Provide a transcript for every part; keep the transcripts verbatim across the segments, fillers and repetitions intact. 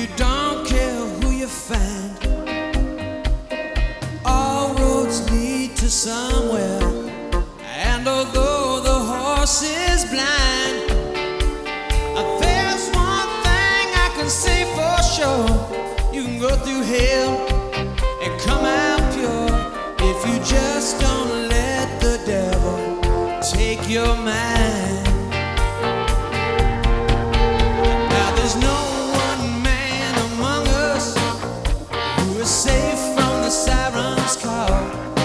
You don't care who you find. All roads lead to somewhere. And although the horse is blind, there's one thing I can say for sure. You can go through hell and come out pure if you just don't let the devil take your mind. Now there's no one man among us who is safe from the siren's call.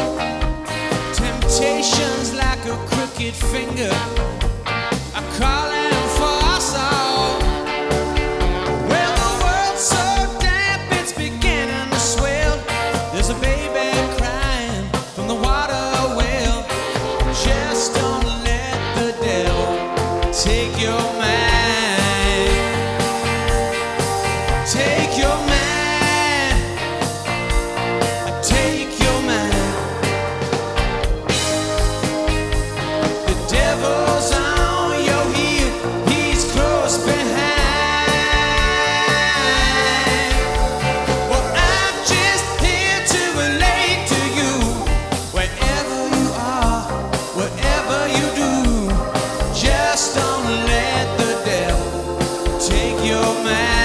Temptations like a crooked finger are calling for us all. Well, the world's so damp it's beginning to swell. There's a baby crying from the water well. Just don't let the devil take your mind. Take your mind. Take your mind. The devil's on your heel. He's close behind. Well, I'm just here to relate to you. Wherever you are, whatever you do, just don't let the devil take your mind.